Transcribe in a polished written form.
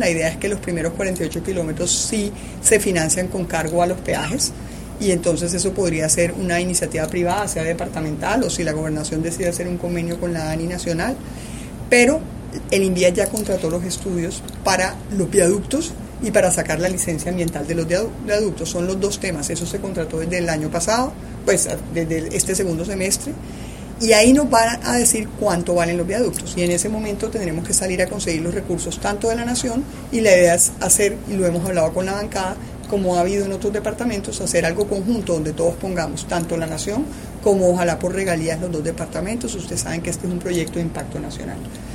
La idea es que los primeros 48 kilómetros sí se financian con cargo a los peajes, y entonces eso podría ser una iniciativa privada, sea departamental, o si la gobernación decide hacer un convenio con la ANI nacional. Pero el INVIA ya contrató los estudios para los viaductos y para sacar la licencia ambiental de los viaductos. Son los dos temas. Eso se contrató desde el año pasado, pues desde este segundo semestre, y ahí nos van a decir cuánto valen los viaductos, y en ese momento tendremos que salir a conseguir los recursos tanto de la nación, y la idea es hacer, y lo hemos hablado con la bancada, como ha habido en otros departamentos, hacer algo conjunto donde todos pongamos tanto la nación como ojalá por regalías los dos departamentos. Ustedes saben que este es un proyecto de impacto nacional.